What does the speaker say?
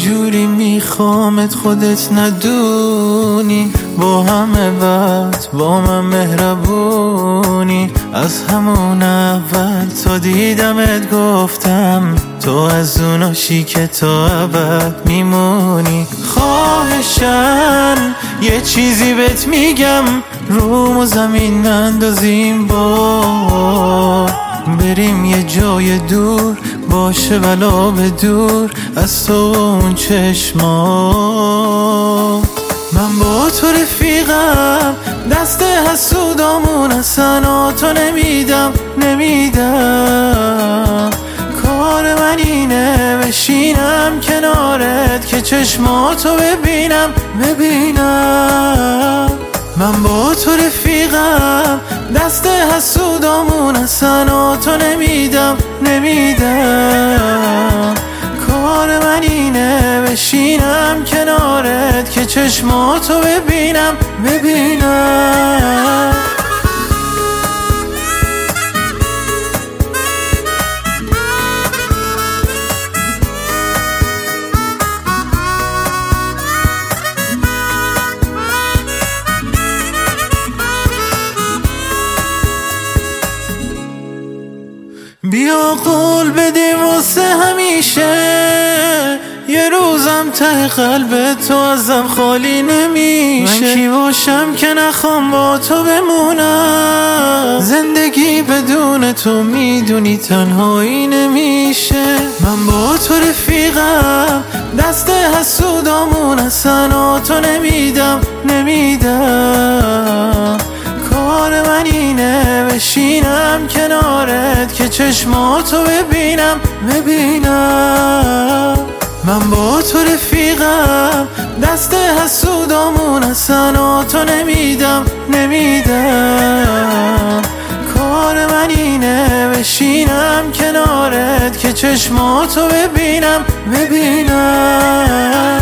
جوری میخوامت خودت ندونی، با همه وقت با من مهربونی. از همون اول تا دیدمت گفتم تو از اوناشی که تا ابد میمونی. خواهشن یه چیزی بهت میگم، روم و زمین نندازیم با بریم یه جای دور، باشه ولا به دور از تو اون چشما. من با تو رفیقم، دست حسودامون اصلا تو نمیدم کار من اینه بشینم کنارت که چشماتو ببینم. من با تو رفیقم، دست حسودامون اصلا تو نمیدم کار من اینه بشینم کنارت که چشماتو ببینم. بیا قول بدیم واسه همیشه، یه روزم ته قلب تو ازم خالی نمیشه. من کی باشم که نخوام با تو بمونم، زندگی بدون تو میدونی تنهایی نمیشه. من با تو رفیقم، دست حسودامون اصلا تو نمیدم کار من اینه بشینم کنارت که چشماتو ببینم. من با تو رفیقم، دست حسودامون اصلا تو نمیدم کار من اینه بشینم کنارت که چشماتو ببینم.